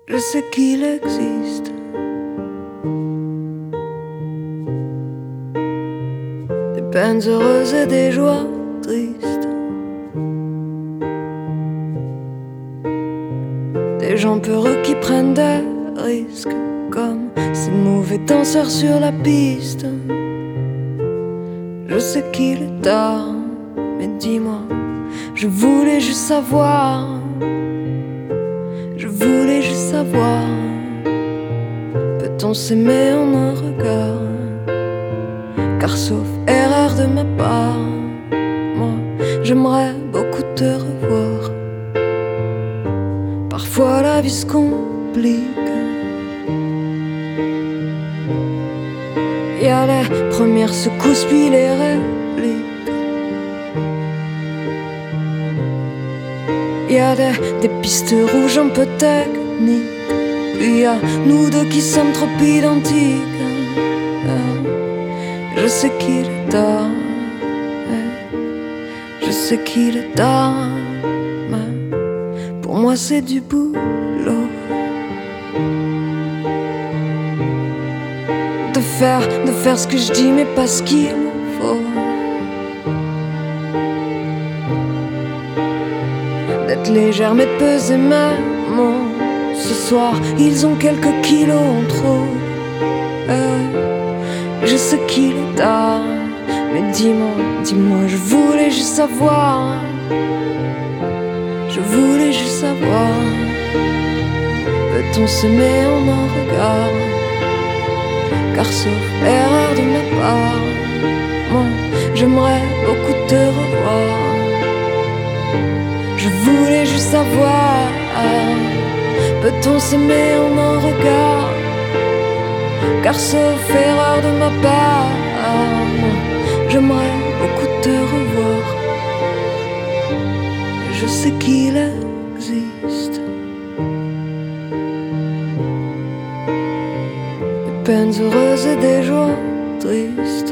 Je sais qu'il existe des peines heureuses et des joies tristes, des gens peureux qui prennent des risques, comme ces mauvais danseurs sur la piste. Je sais qu'il est tard, mais dis-moi, je voulais juste savoir. Je voulais juste savoir, peut-on s'aimer en un regard? Car sauf erreur de ma part, moi j'aimerais beaucoup te revoir. Parfois la vie se complique, y a les premières secousses puis les répliques. Y a des pistes rouges un peu techniques, puis y a nous deux qui sommes trop identiques. Je sais qu'il est tard, je sais qu'il est tard, mais pour moi c'est du boulot de faire ce que je dis mais pas ce qu'il me faut, d'être légère mais de peser mes mots. Ce soir ils ont quelques kilos en trop. Je sais qu'il est tard, mais dis-moi, je voulais juste savoir. Je voulais juste savoir, peut-on s'aimer en un regard? Car sauf erreur de ma part, moi j'aimerais beaucoup te revoir. Je voulais juste savoir, peut-on s'aimer en un regard? Car sauf erreur de ma part, moi j'aimerais beaucoup te revoir. Je sais qu'il existe des peines heureuses et des joies tristes,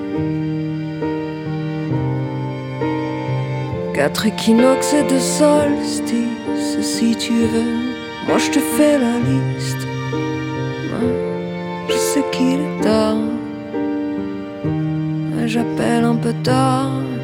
4 équinoxes et 2 solstices. Si tu veux, moi je te fais la liste. Je sais qu'il est tard, j'appelle un peu tard.